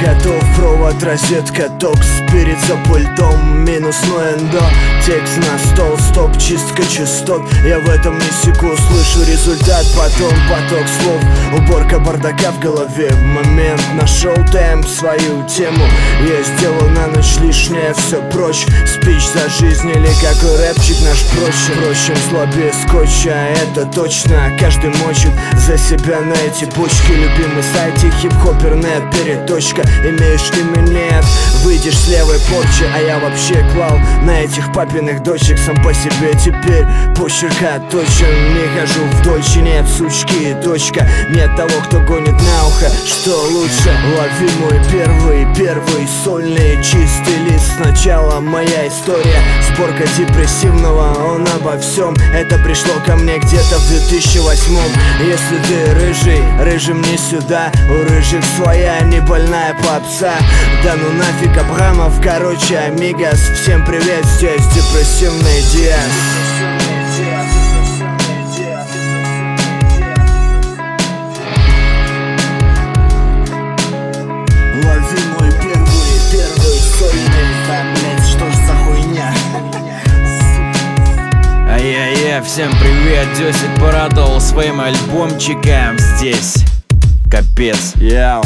готов, провод, розетка, ток, спирит за пультом, минусное эндо. Текст на стол, стоп, чистка частот. Я в этом не секу, слышу результат, потом поток слов. Уборка бардака в голове, в момент нашел темп, свою тему. Я сделал на ночь лишнее, все прочь. Спич за жизнь или какой рэпчик наш проще. Впрочем, слабее скотча, это точно. Каждый мочит за себя на эти почки. Любимый сайтик, хип-хоперная переточка. Имеешь имя, нет, выйдешь с левой порчи. А я вообще клал на этих папиных дочек. Сам по себе теперь почерк отточен. Не хожу в дольче, нет сучки, точка. Нет того, кто гонит на ухо, что лучше. Лови мой первый сольный чистый лист. Сначала моя история, сборка депрессивного, он обо всем. Это пришло ко мне где-то в 2008. Если ты рыжим не сюда. У рыжих своя небольная попса. Да ну нафиг Абрамов, короче, амигос. Всем привет, здесь депрессивный Диас. Лови мой первый сольный. Да, блять, что ж за хуйня? Ай-яй-яй, всем привет, Дёсик порадовал своим альбомчиком здесь. Капец. Яу.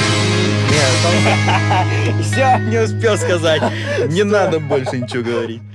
Все, не успел сказать. Не надо больше ничего говорить.